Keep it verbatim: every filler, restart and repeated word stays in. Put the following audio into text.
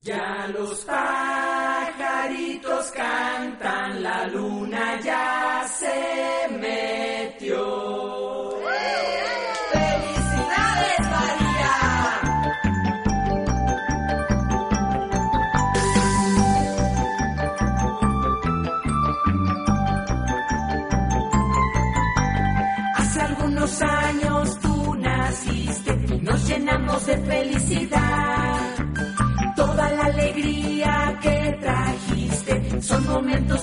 Ya los pajaritos cantan, la luna ya se metió. ¡Felicidades, María! Hace algunos años tú naciste y nos llenamos de felicidad. Toda la alegría que trajiste son momentos